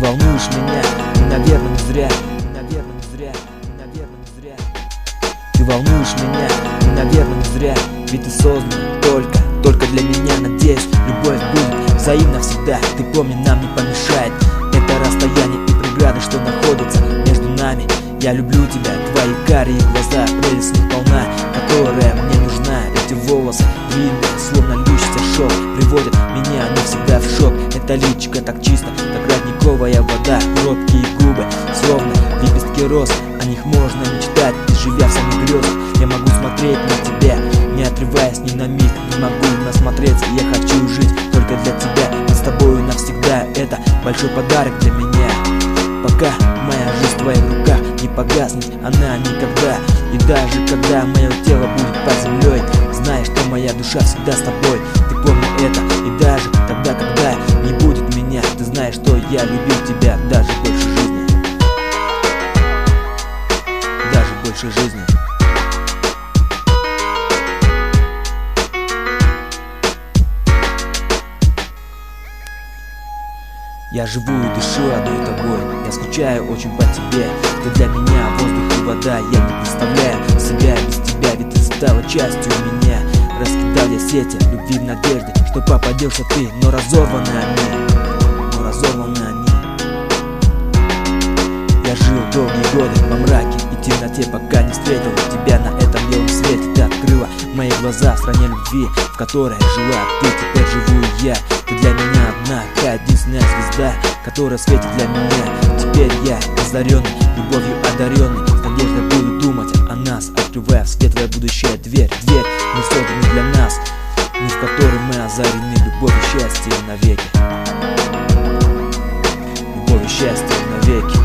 волнуешь меня, и, наверное, не зря, и, наверное, не зря, и, наверное, не зря. Ты волнуешь меня, и, наверное, не зря, ведь ты создан только для меня. Надеюсь, любовь будет взаимна всегда. Ты помни, нам не помешает это расстояние и преграды, что находятся между нами. Я люблю тебя, твои карие глаза, прелесть не полна, которая мне нужна. Эти волосы длинные, словно льющийся шелк, приводят меня навсегда в шок. Это личико так чисто, как родниковая вода, робкие губы, словно лепестки роз. О них можно мечтать, и живя в самих грезах. Я могу смотреть на тебя, не отрываясь ни на миг. Не могу насмотреться, я хочу жить только для тебя. Мы с тобою навсегда, это большой подарок для меня. Пока моя жизнь в твоих руках не погаснет, она никогда. И даже когда мое тело будет под землей, знай, что моя душа всегда с тобой. Ты помни это, и даже тогда, когда не будет меня, ты знаешь, что я любил тебя даже больше жизни. Даже больше жизни. Я живу и дышу одной тобой, я скучаю очень по тебе. Ты для меня воздух и вода, я не представляю себя без тебя, ведь ты стала частью меня. Раскидал я сети любви в надежде, что попадешься ты, но разорваны они. Я жил долгие годы во мраке и темноте, пока не встретил тебя на этом белом свете. Ты открыла мои глаза в стране любви, в которой жила ты, теперь живу и я. Ты для меня одна, та единственная звезда, которая светит для меня. Теперь я озаренный, любовью одаренный, с надеждой буду думать о нас, открывая в светлое будущее дверь. Дверь не создана для нас, но в которой мы озарены любовью, счастьем навеки. Любовью, счастьем навеки.